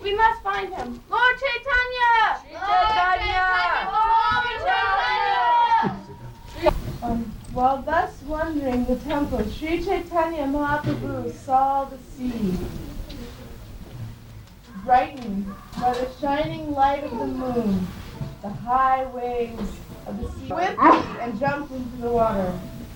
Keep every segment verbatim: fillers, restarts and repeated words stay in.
We must find him. Lord Chaitanya! Shri Chaitanya! Lord Chaitanya! Um, while thus wandering the temple, Sri Chaitanya Mahaprabhu saw the sea, brightened by the shining light of the moon. The high waves of the sea whipped and jumped into the water.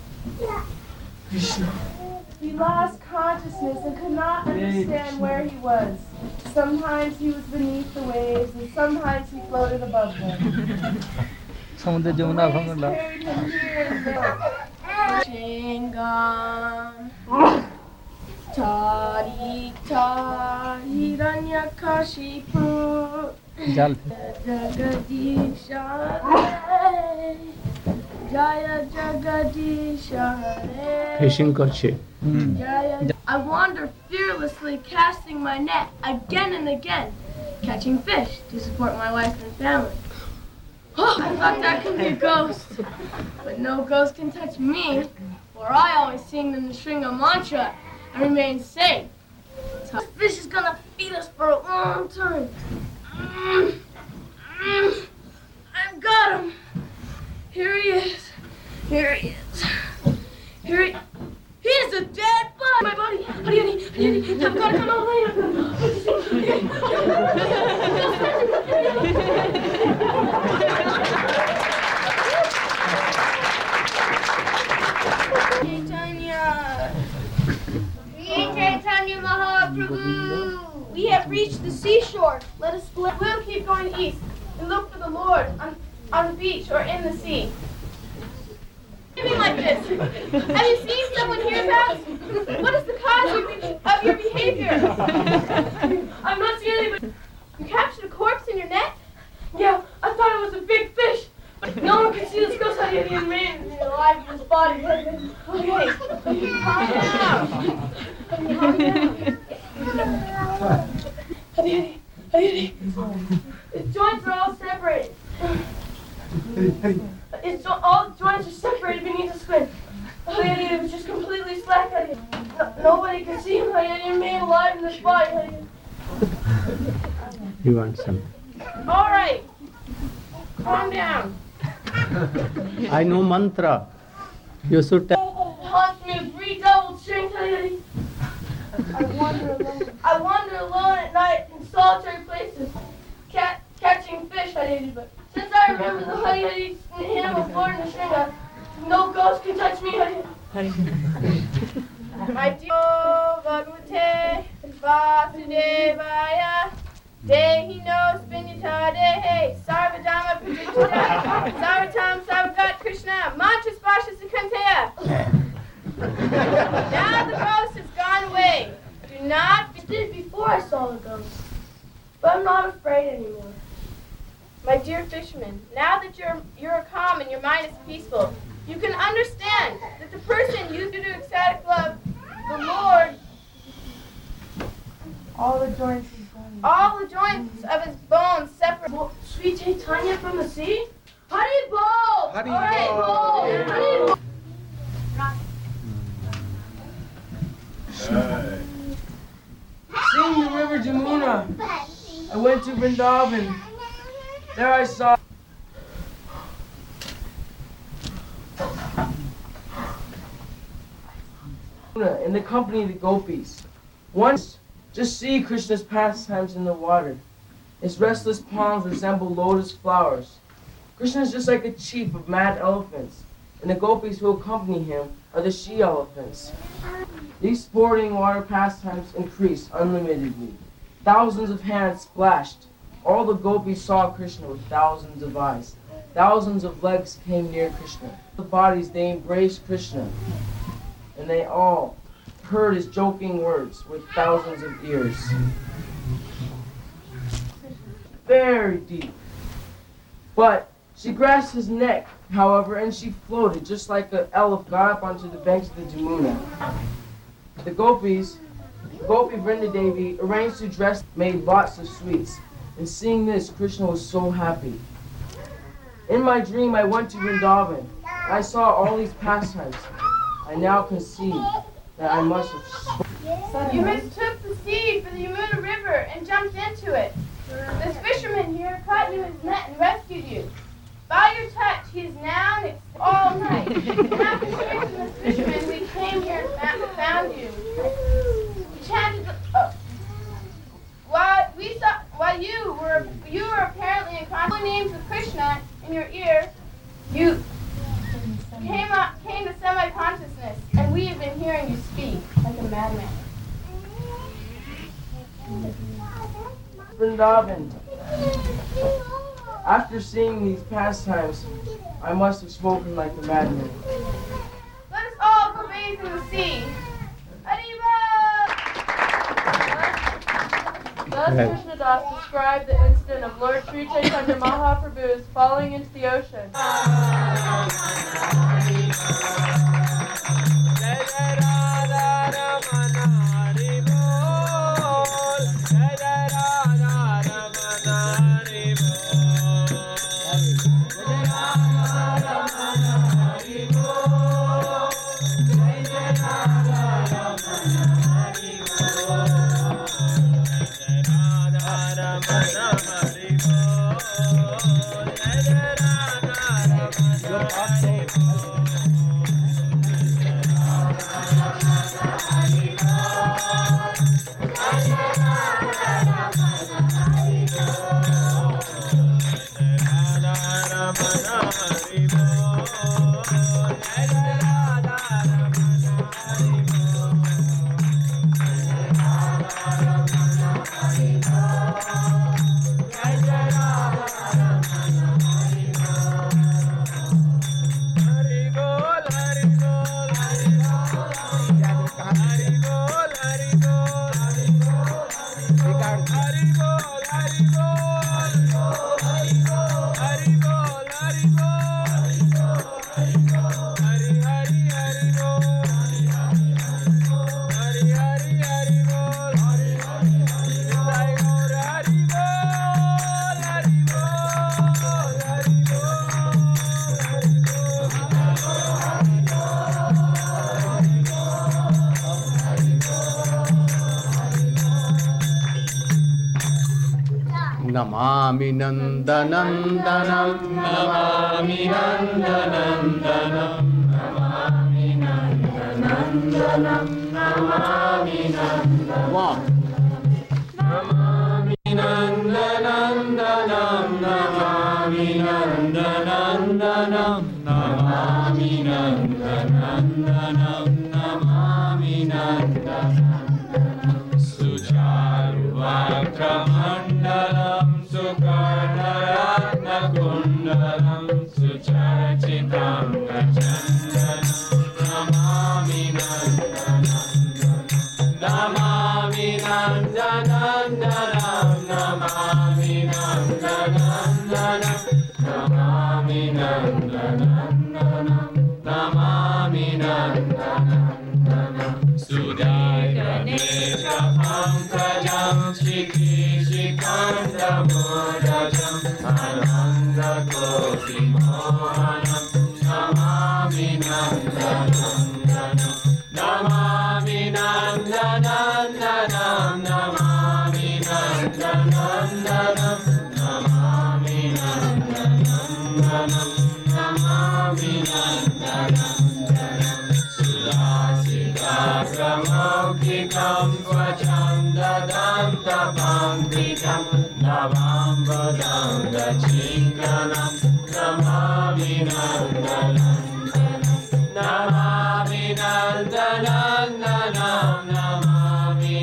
He lost consciousness and could not understand where he was. Sometimes he was beneath the waves, and sometimes he floated above them. Samudra Jamuna Bhamala. Carried him here and there. Chingam, Tarita, Hiranyakashipu, Jal. Jagadisha, Jaya Jagadisha. Fishing karche. I wander fearlessly, casting my net again and again, catching fish to support my wife and family. Oh, I thought that could be a ghost, but no ghost can touch me, for I always sing the Nrsinga mantra and remain safe. This fish is gonna feed us for a long time. Mm, mm, I've got him. Here he is. Here he is. Here he. He is a dead body. My body. Honey, honey, honey, honey. I've got to come out later. Chaitanya. Sri Chaitanya Mahaprabhu. We have reached the seashore. Let us split. We'll keep going east and look for the Lord on, on the beach or in the sea. Living like this. Have you seen someone hereabouts? What is the cause of, of your behavior? I'm not seeing anybody. You captured a corpse in your net? Yeah, I thought it was a big fish. But no one can see this ghost out here and man alive in his body. Okay, calm down. Calm down. Hadi, hadi, his joints are all separated. It's jo all the joints are separated beneath the skin. It was just completely slack. No, nobody can see him. He remained alive in this body. You want some? All right, calm down. I know mantra. You should tell. Haunt me with redoubled strength. I wander alone. I wander alone at night in solitary places, cat catching fish. But since I remember the Hari Hari hymn of Lord Nrsinga, no ghost can touch me. My dear Bhagavate Vasudevaya Dehi no Spinyata Dehe Sarvadama Pujitata Sarvatam Sarvagat Krishna Mantra Spasha Sukanteya. Now the ghost has gone away. Do not. I did it before I saw the ghost, but I'm not afraid anymore. My dear fisherman, now that you're you're calm and your mind is peaceful, you can understand that the person used to do ecstatic love, the Lord, all the joints, all the joints of his bones separate. Sweet Chaitanya from the sea, Hari Bol, Hari Bol, Hari Bol. Seeing the river Jamuna, I went to Vrindavan. There I saw in the company of the gopis. Once, just see Krishna's pastimes in the water. His restless palms resemble lotus flowers. Krishna is just like a chief of mad elephants, and the gopis who accompany him are the she-elephants. These sporting water pastimes increased unlimitedly. Thousands of hands splashed. All the gopis saw Krishna with thousands of eyes. Thousands of legs came near Krishna. The bodies, they embraced Krishna. And they all heard his joking words with thousands of ears. Very deep. But she grasped his neck, however, and she floated just like an elephant got up onto the banks of the Jamuna. The gopis, Gopi Vrindadevi, arranged to dress, made lots of sweets. And seeing this, Krishna was so happy. In my dream, I went to Vrindavan. I saw all these pastimes. I now can see that I must have You mistook the sea for the Yamuna River and jumped into it. This fisherman here caught you in his net and rescued you. By your touch, he is now and it's all night. And after hearing from this fisherman, we came here and found you. We chanted. Uh, while we saw, while you were you were apparently in constant names of Krishna in your ear, you came up, came to semi-consciousness, and we have been hearing you speak like a madman. Vrindavan. After seeing these pastimes, I must have spoken like a madman. Let us all go bathe in the sea. Arriba! Thus Krishnadas described the incident of Lord Sri Chaitanya Mahaprabhu's falling into the ocean. Namami Nandanandanam, Namami Nandanandanam, Namami Nandanandanam, Namami Nandanandanam, Namami Nandanandanam, Namami Nandanandanam, Namami Nandanandanam, Namami Nandanandanam, Sucharu Vakramandalam, Sukarnaratna Kundalam, Suchachitam Gachandanam, Namami Nandanandanam, Namami Nandanandanam, Namami Nandanandanam, Namami Nandanandanam, Namami Nandanandanam, Sudaiganesha Pankajam, Shiki Shikanda Mudajam, Ananda Koti Mohanam, Namami Nandanandanam, Namami Nandanandanam, Namami Nandanandanam, Namami Nandanandanam, Namami Nandanandanam, Sulasita Pramokikam Swachandadanta Pankikam, Navambadanga Chinganam, Namami Nandanandanam, Namami Nandanandanam, Namami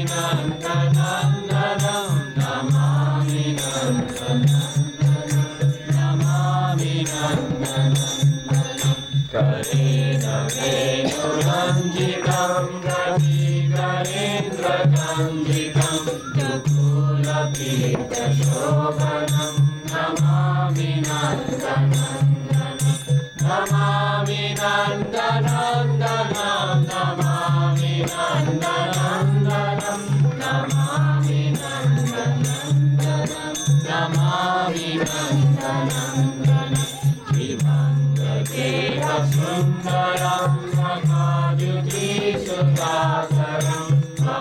Nandanandanam, Namami Nandanandanam, Namami Nandanandanam, Karena Venuranjikam, Rati Karendra Kanjikam, Dukula Pita Shobhanam, Namami Nandanandanam, Namami Nandanandanam, Namami Nandanandanam, Namami Nandanandanam, Namami Nandanandanam, Jivanga Deva Sundaram, Sakadhuti Sudhasaram,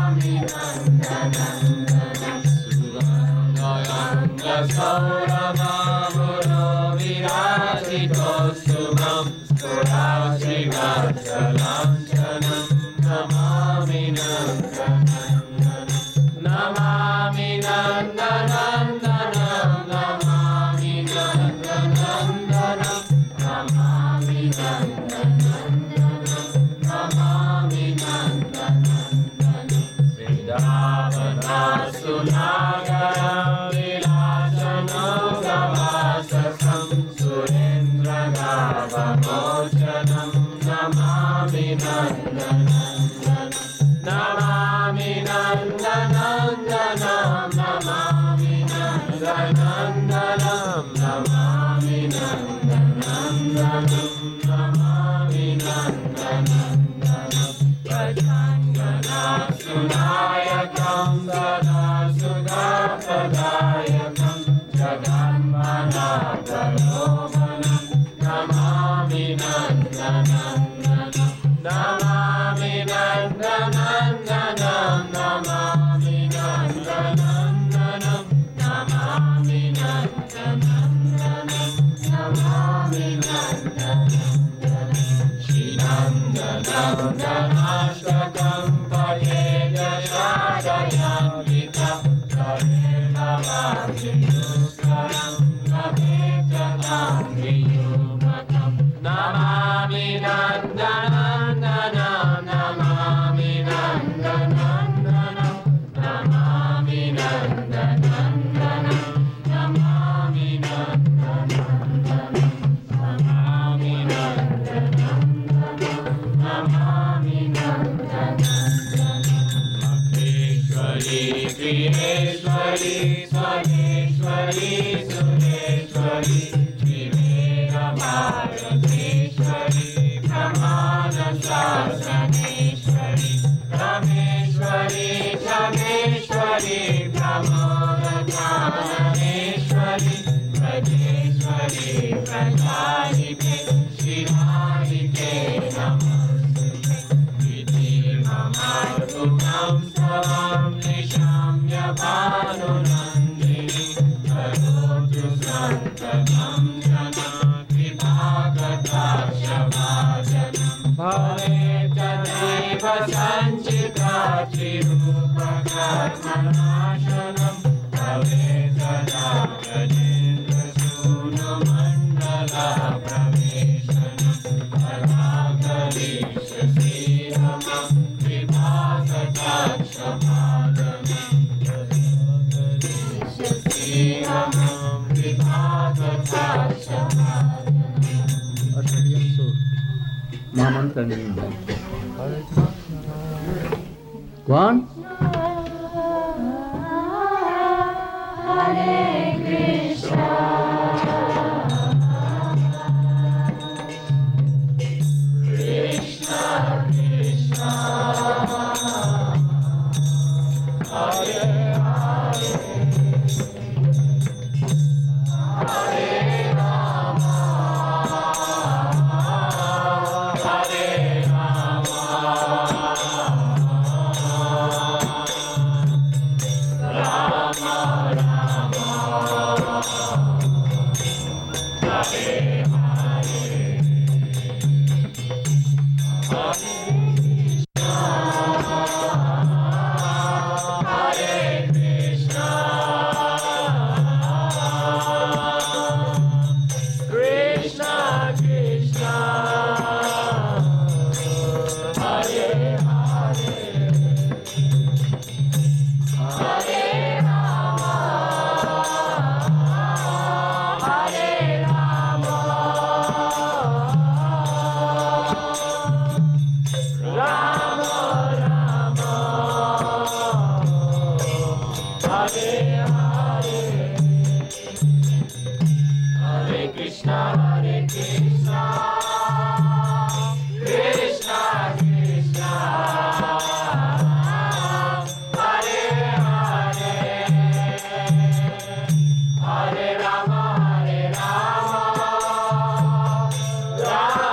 Go on.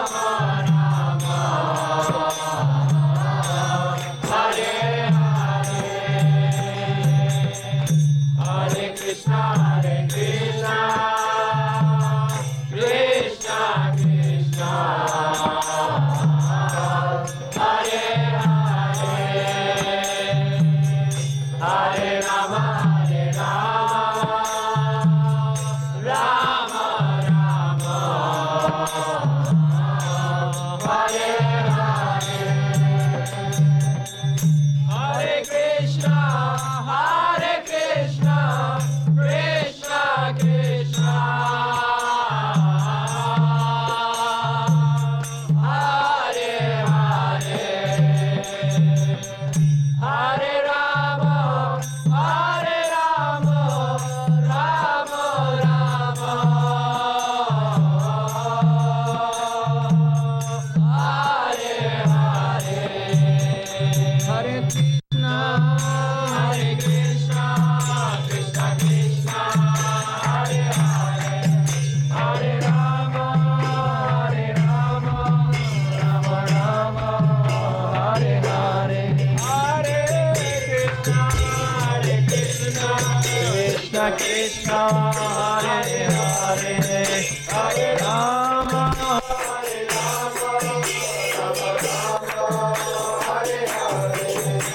Hare Hare Krishna, Krishna Krishna, Hare Hare, Hare Rama, Hare Rama, Rama Rama, Hare Hare, Hare Krishna, Hare Krishna, Krishna Krishna, Hare Hare, Hare Rama, Hare Rama, Rama Rama, Hare Hare, Hare Krishna, Hare Krishna, Krishna Krishna, Hare Hare, Hare Rama, Hare Rama, Rama Rama, Hare Hare.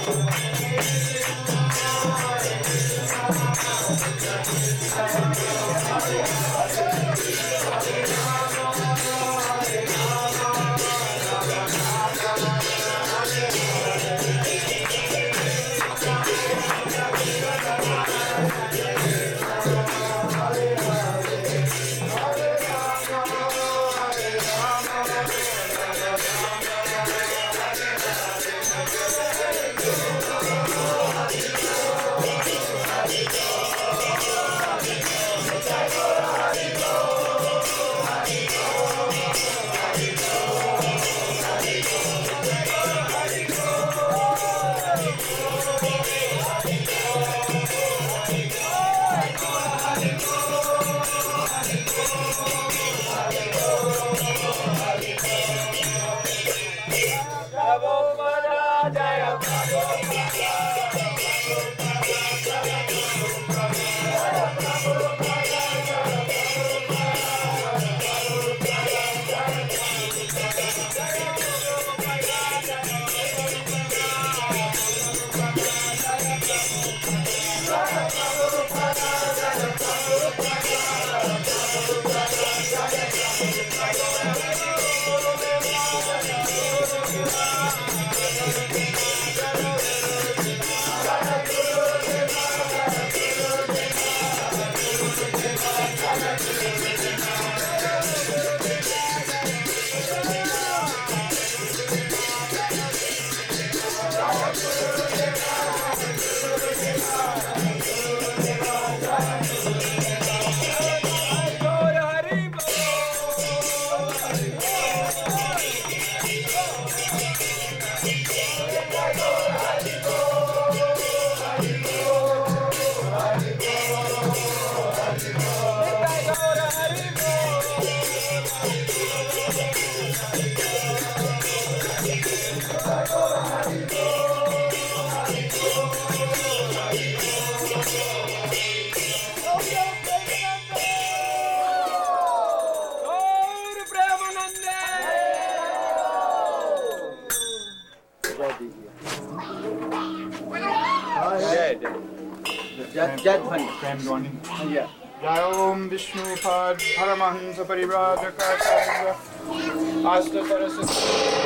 Jai Om Vishnupad Paramahansa Parivrajakacarya Asta Saraswati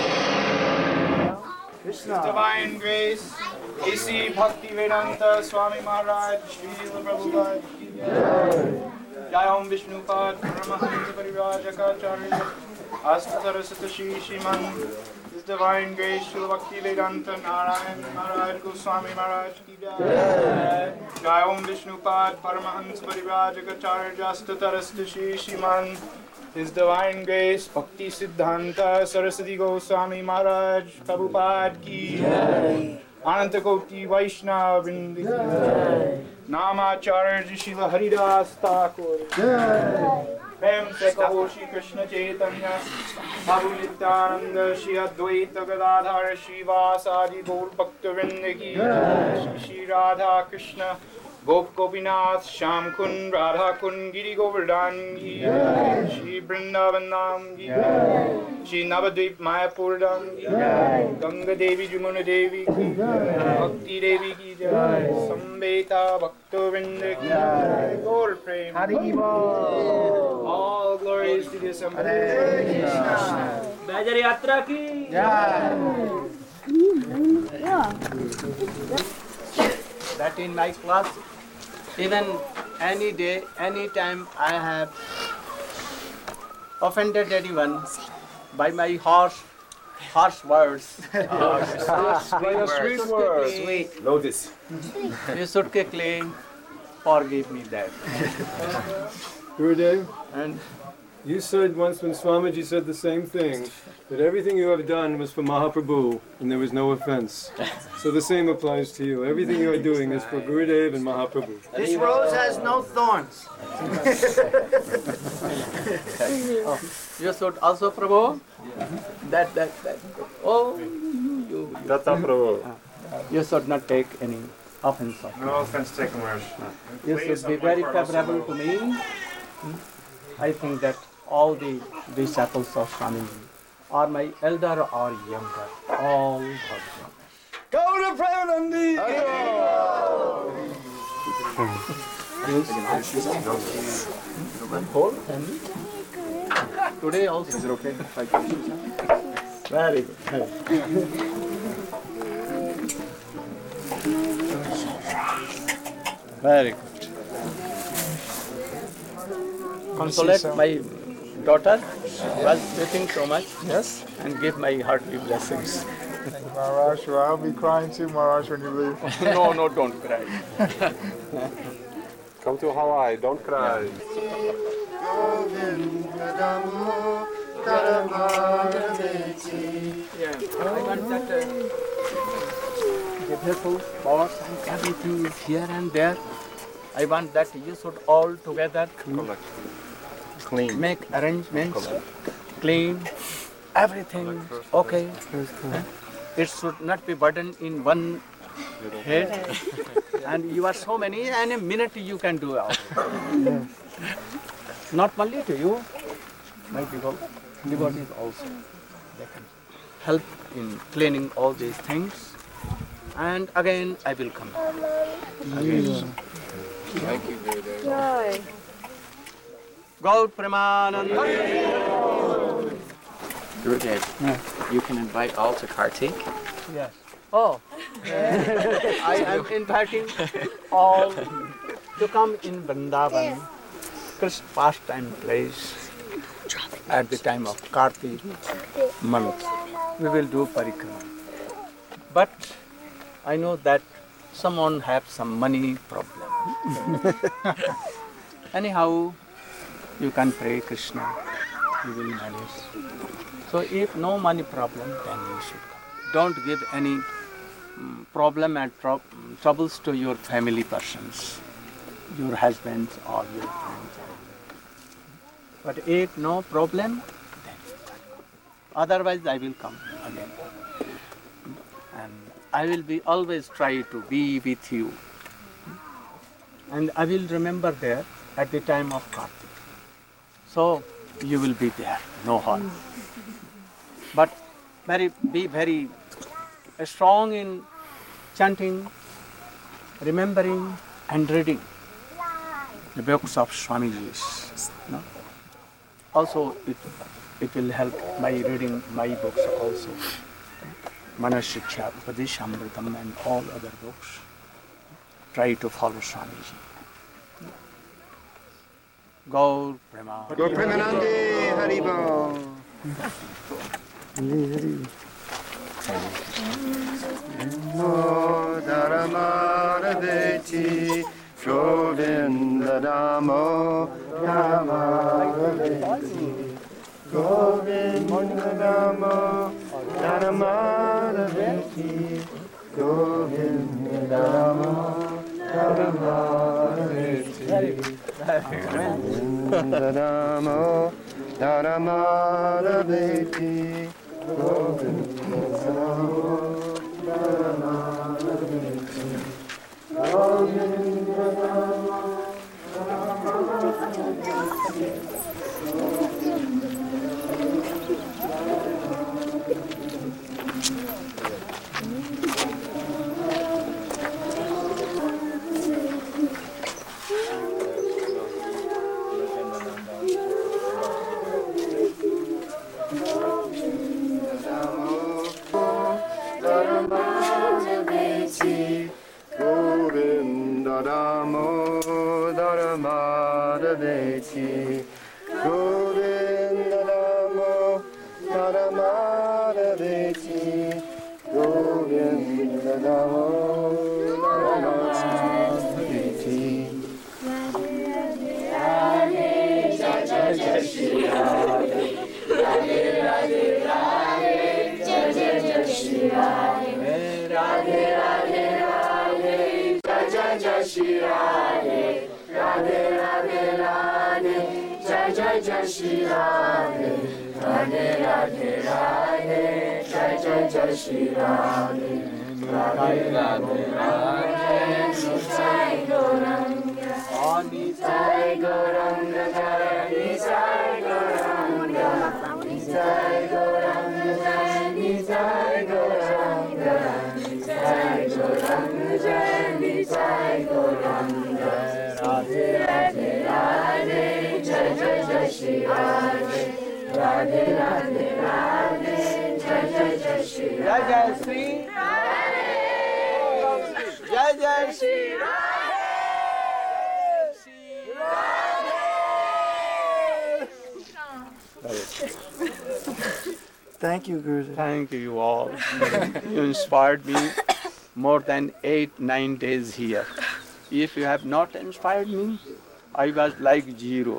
Krishna Divine Grace A C Bhakti Vedanta Swami Maharaj Srila Prabhupada Ki Jai. Jai Om Vishnupad Paramahansa Parivrajakacarya Asta Saraswati Shri Shriman His Divine Grace Srila Bhakti Vedanta Narayan Maharaj Goswami Maharaj Ki Jai. Jai Om Vishnupad Paramahansa Parivrajakacarya Asta Saraswati Shri Shriman His Divine Grace Bhakti Siddhanta Saraswati Goswami Maharaj Prabhupada Ki Jai. Ananta Koti Vaishnava Vrinda Ki Jai. Namacharya Srila Haridas Thakur Jai. Prem se kaho Shri Krishna Chaitanya Prabhu Nityananda Shri Advaita Gadadhar Shri Vasadi Gaur Bhakta Vrinda Ki Jai. Shri Radha Krishna Gop Gopinath Sham Kun Radha Kun Giri Govardhan Ki Jai. Shri Vrindavan Dham Ki Jai. Shri Navadvip Mayapur Dham Ki Jai. Ganga Devi Jamuna Devi Ki Jai. Bhakti Devi Ki Jai. Sambeta Bhakta Vrinda Ki Jai. Gaur Prem All glories to the Assembly. Bajar Yatra ki Jai. that in my class, even any day, any time I have offended anyone by my harsh, harsh words. Sweet words. Sweet. Lotus. You should quickly forgive me that. Gurudev, And you said once when Swamiji said the same thing, that everything you have done was for Mahaprabhu and there was no offense. So the same applies to you. Everything you are doing is for Gurudev and Mahaprabhu. this rose has no thorns. Oh, you should also, Prabhu, that, that, that. Oh, you, you, Data Prabhu. you should not take any offense of me. No offense taken, Maharaj. You should be very favorable to me. I think that all the disciples of Swamiji are my elder or younger, all Bhagavad. Go to Premanandi! Whole family. Today also. Is it okay? Very good. Very good. Consolate my daughter was sweating so much. Yes? And give my heartly blessings. Maharaj, well, I'll be crying too, Maharaj, when you leave. No, no, don't cry. Come to Hawaii, don't cry. Yeah, I want that uh, the beautiful powers and everything is here and there. I want that you should all together Clean. make arrangements, clean, everything okay. It should not be burdened in one head. And you are so many, and a minute you can do all. Not only to you, my devo- devotees also. They can help in cleaning all these things. And again, I will come. Again. Thank you, Gurudev. Gaur Premanand. Gurudev, you can invite all to Kartik. Yes. Oh, I am inviting all to come in Vrindavan, Krishna pastime place, at the time of Kartik month. We will do parikrama. But I know that someone have some money problem. Anyhow, you can pray Krishna, you will manage. So if no money problem, then you should come. Don't give any um, problem and tro- troubles to your family persons, your husbands or your friends. But if no problem, then you can come. Otherwise, I will come again. And I will be always try to be with you. And I will remember there at the time of Kartik. So you will be there, no harm. But very, be very strong in chanting, remembering and reading the books of Swamiji's. No? Also, it, it will help by reading my books also. Manashiksha, Upadeshamritam and all other books. Try to follow Swamiji. Gaur Prema. Go Premanandi, Haribo. No Dharamaraveti, Govinda Damo, Dharamaraveti, Govinda Damo, Dharamaraveti, Govinda Damo, Dharamaraveti, Govinda Damo, Dharamaraveti, Govinda Damo, Dharamaraveti, Govinda Damo, Dharamaraveti, Govinda Damodara Madhaveti Govinda Damodara Madhaveti Govinda Damodara Madhaveti. Radhe Jai Jai Jai Shri Radhe Radhe Radhe Radhe Jai Jai Jai Shri Radhe Radhe Radhe Radhe Jai Jai Jai Shri Radhe Radhe Radhe Radhe Jai Jai Jai Shri Radhe Radhe Radhe Radhe Jai Jai Jai Shri Radhe Radhe Radhe Radhe Nitai Gauranga Nitai Gauranga Jai Nitai Gauranga Nitai Gauranga Jai Nitai Gauranga Nitai Gauranga Jai Nitai Gauranga Radhe Radhe Radhe Jai Jai Jai Shri Radhe Radhe Radhe Radhe Jai Jai Jai Shri Jai Jai Shri Radhe Jai Jai Shri Radhe Thank you, Guruji. Thank you all. You inspired me more than eight, nine days here. If you have not inspired me, I was like zero.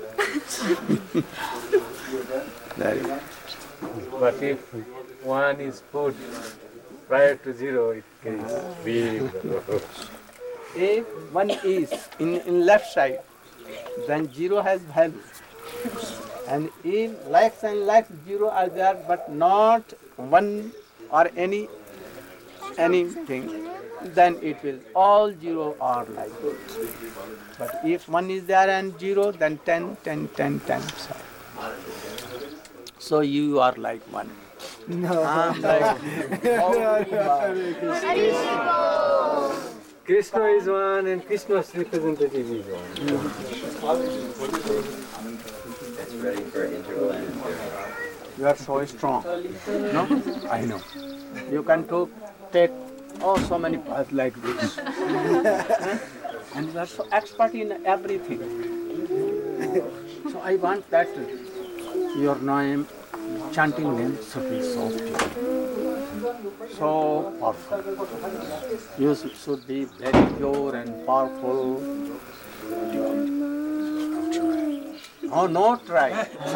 Very good. But if one is put prior to zero, it carries big. If one is in, in left side, then zero has value. And if lakhs and lakhs zero are there, but not one or any anything, then it will all zero are like that. But if one is there and zero, then ten, ten, ten, ten. So you are like one. No. I'm like Krishna is one and Krishna's representative is one. It's ready for interval and You are so strong. No? I know. You can to take oh so many paths like this. And you are so expert in everything. So I want that your name, chanting name should be so pure, so powerful. You should be very pure and powerful. Oh, no try.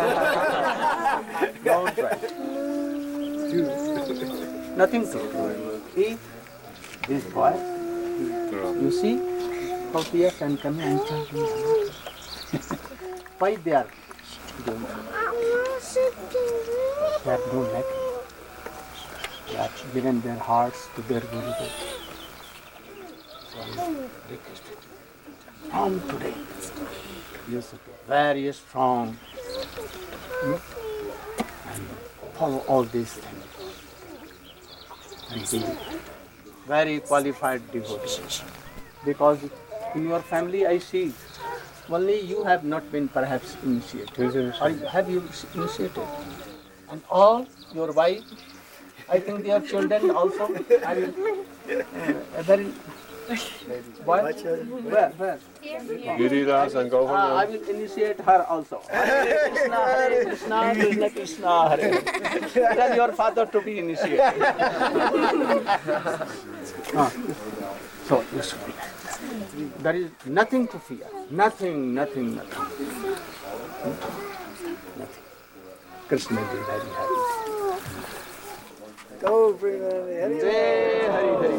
No try. Nothing to do. If this boy, you see how Pia can come and chant me. Why they are doing that? They have no neck. They have given their hearts to their Guru. So from today, you should be very strong and follow all these things. And be very qualified devotee. Because in your family I see only you have not been perhaps initiated. Or have you initiated? And all your wife, I think their children also. I will uh, very What? Where? Where? Giridas and Govinda. Ah, I will initiate her also. Hare Krishna, Hare Krishna, Krishna Krishna, Hare. Tell your father to be initiated. Ah, so you should be. There is nothing to fear. Nothing, nothing, nothing. Nothing. Krishna will be very happy. Go bring on the Hare Hare Hare.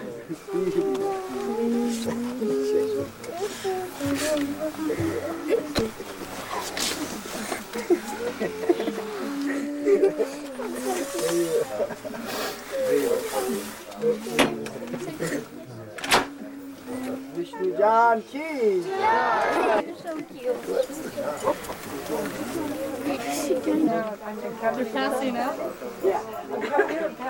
Vishnu Jan ki. You're so cute. You're passing out? Yeah.